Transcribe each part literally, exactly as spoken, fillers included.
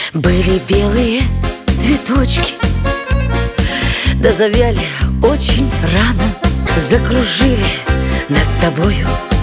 Были белые цветочки, да завяли очень рано, закружили над тобою.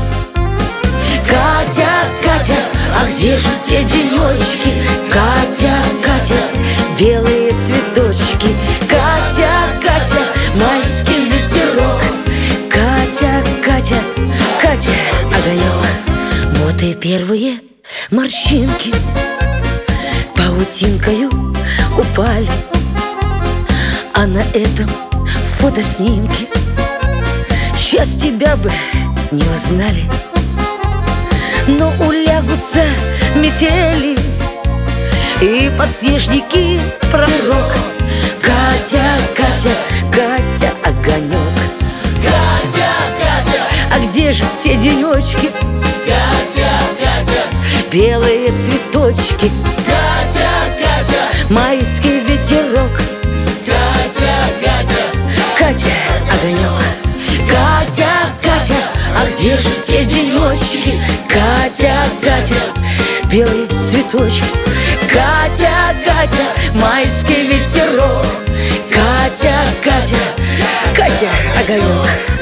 Катя, Катя, а где же те денечки? Катя, Катя, белые цветочки. Катя, Катя, майский ветерок. Катя, Катя, Катя, огонек. Вот и первые морщинки паутинкою упали, а на этом фотоснимке сейчас тебя бы не узнали. Но улягутся метели и подснежники пророк. Катя, Катя, Катя, огонек. Катя, Катя, а где же те денечки? Катя, Катя, белые цветочки. Катя, Катя, майский ветерок. Катя, Катя, Катя, огонек. Катя, Катя, а где же те денечки? Катя, Катя, белые цветочки. Катя, Катя, майский ветерок. Катя, Катя, Катя, огонек.